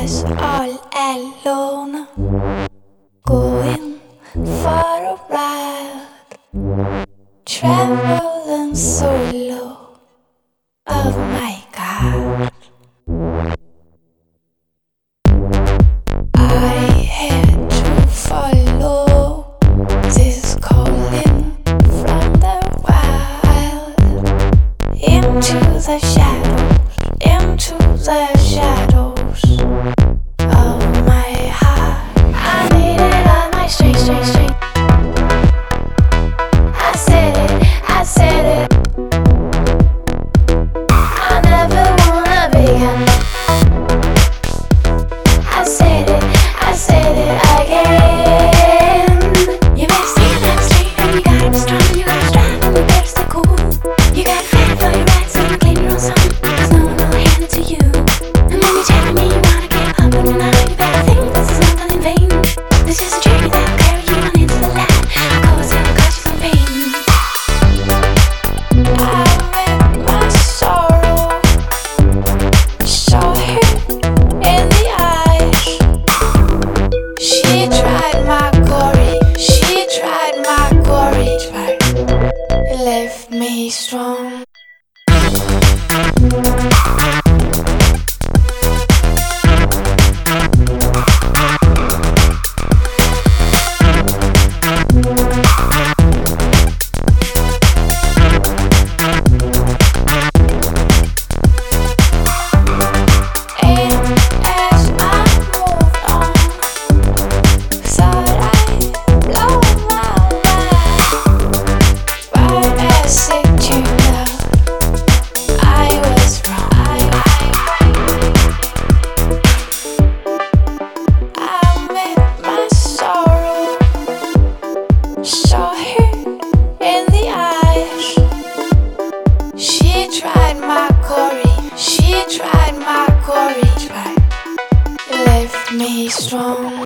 us all alone, going for a ride, traveling solo. Oh my God, I had to follow this calling from the wild into the shadows, into the shadows of my heart. I needed all my strength. I said it. I never wanna begin. I said it again. You better stay and you gotta be strong, you gotta strive, and you better stay cool. You gotta fight for your rights and claim your own song, 'cause no one will hand it to you. And when you're telling me you wanna get up and now, you better think this is not done in vain. This is a journey that will carry you on into the light. Cause it will cause you some pain. I met my sorrow, saw her in the eyes. She tried my glory, it left me strong. Saw her in the eyes. She tried my glory, it left me strong.